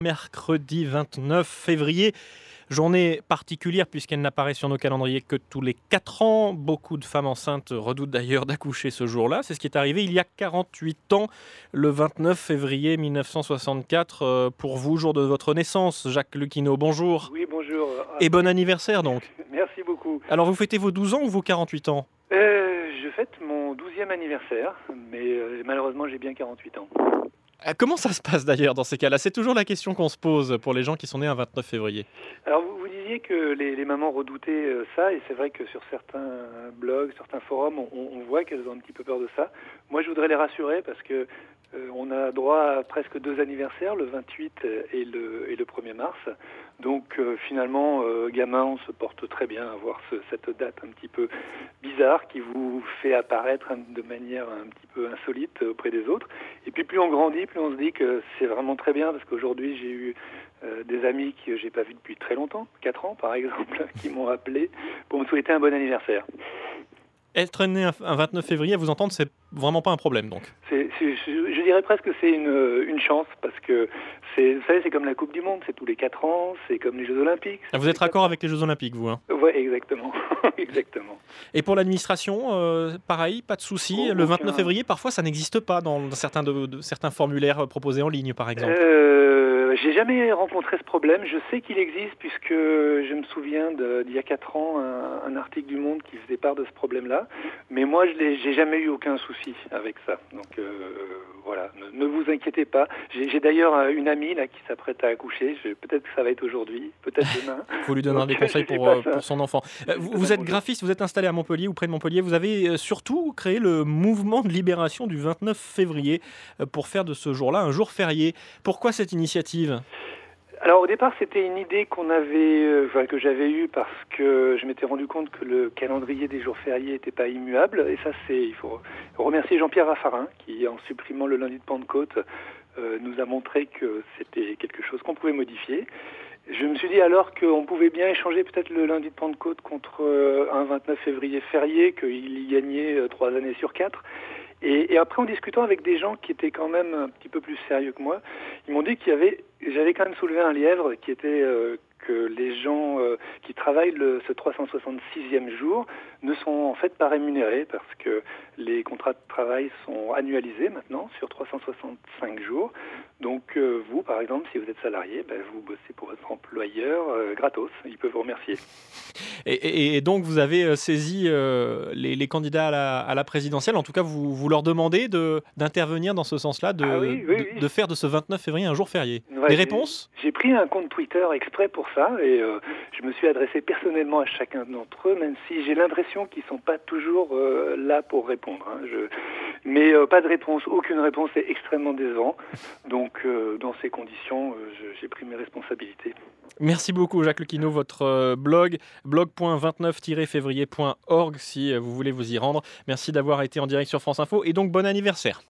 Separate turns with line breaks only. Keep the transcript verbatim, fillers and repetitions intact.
Mercredi vingt-neuf février, journée particulière puisqu'elle n'apparaît sur nos calendriers que tous les quatre ans. Beaucoup de femmes enceintes redoutent d'ailleurs d'accoucher ce jour-là. C'est ce qui est arrivé il y a quarante-huit ans, le vingt-neuf février mille neuf cent soixante-quatre. Euh, pour vous, jour de votre naissance, Jacques Lucchino, bonjour.
Oui, bonjour.
Et bon anniversaire donc.
Merci beaucoup.
Alors vous fêtez vos douze ans ou vos quarante-huit ans?
Euh, je fête mon douzième anniversaire, mais euh, malheureusement j'ai bien quarante-huit ans.
Ah, comment ça se passe d'ailleurs dans ces cas-là? C'est toujours la question qu'on se pose pour les gens qui sont nés un vingt-neuf février.
Alors vous, vous disiez que les, les mamans redoutaient euh, ça, et c'est vrai que sur certains blogs, certains forums, on, on voit qu'elles ont un petit peu peur de ça. Moi je voudrais les rassurer parce que euh, on a droit à presque deux anniversaires, le vingt-huit et le, et le premier mars. Donc euh, finalement, euh, gamin, on se porte très bien à voir ce, cette date un petit peu bizarre qui vous fait apparaître de manière un petit peu insolite auprès des autres. Et puis plus on grandit, plus on se dit que c'est vraiment très bien, parce qu'aujourd'hui j'ai eu euh, des amis que j'ai pas vus depuis très longtemps, quatre ans par exemple, qui m'ont appelé pour me souhaiter un bon anniversaire.
Être né un un vingt-neuf février, à vous entendre, c'est vraiment pas un problème donc.
C'est, c'est, je, je dirais presque que c'est une, une chance, parce que c'est, vous savez, c'est comme la Coupe du Monde, c'est tous les quatre ans, c'est comme les Jeux Olympiques.
Ah, vous êtes raccord avec les Jeux Olympiques, vous hein?
Oui, exactement. exactement.
Et pour l'administration, euh, pareil, pas de souci.
Oh,
le vingt-neuf
aucun...
février, parfois, ça n'existe pas dans certains, de, de, certains formulaires proposés en ligne, par exemple.
Euh, j'ai jamais rencontré ce problème. Je sais qu'il existe, puisque je me souviens de, d'il y a quatre ans, un, un article du Monde qui faisait part de ce problème-là. Mais moi, je n'ai j'ai jamais eu aucun souci avec ça. Donc euh, voilà, ne, ne vous inquiétez pas. J'ai, j'ai d'ailleurs une amie là qui s'apprête à accoucher. Je, peut-être que ça va être aujourd'hui, peut-être demain.
Vous lui donnerez des conseils pour, euh, pour son enfant. Euh, vous, vous êtes graphiste, vous êtes installé à Montpellier ou près de Montpellier. Vous avez euh, surtout créé le mouvement de libération du vingt-neuf février euh, pour faire de ce jour-là un jour férié. Pourquoi cette initiative ?
Alors au départ, c'était une idée qu'on avait, euh, enfin, que j'avais eue parce que je m'étais rendu compte que le calendrier des jours fériés n'était pas immuable. Et ça, c'est, il faut remercier Jean-Pierre Raffarin qui, en supprimant le lundi de Pentecôte, euh, nous a montré que c'était quelque chose qu'on pouvait modifier. Je me suis dit alors qu'on pouvait bien échanger peut-être le lundi de Pentecôte contre euh, un vingt-neuf février férié, qu'il y gagnait euh, trois années sur quatre. Et, et après, en discutant avec des gens qui étaient quand même un petit peu plus sérieux que moi, ils m'ont dit qu'il y avait, j'avais quand même soulevé un lièvre qui était euh, que les gens euh, qui travaillent le, ce trois cent soixante-sixième jour ne sont en fait pas rémunérés, parce que les contrats de travail sont annualisés maintenant sur trois cent soixante-cinq jours. Donc euh, vous, par exemple, si vous êtes salarié, ben, vous bossez pour votre employeur euh, gratos, il peut vous remercier.
Et, et, et donc vous avez saisi euh, les, les candidats à la, à la présidentielle, en tout cas vous, vous leur demandez de, d'intervenir dans ce sens-là, de,
ah oui, oui,
de,
oui.
de faire de ce vingt-neuf février un jour férié.
Ouais,
des
j'ai,
réponses?
J'ai pris un compte Twitter exprès pour ça, et euh, je me suis adressé personnellement à chacun d'entre eux, même si j'ai l'impression qu'ils ne sont pas toujours euh, là pour répondre. Hein. Je... Mais euh, pas de réponse, aucune réponse, c'est extrêmement décevant. Donc euh, dans ces conditions, euh, je, j'ai pris mes responsabilités.
Merci beaucoup Jacques Lucchino, votre euh, blog, blog point vingt-neuf février point org si euh, vous voulez vous y rendre. Merci d'avoir été en direct sur France Info et donc bon anniversaire.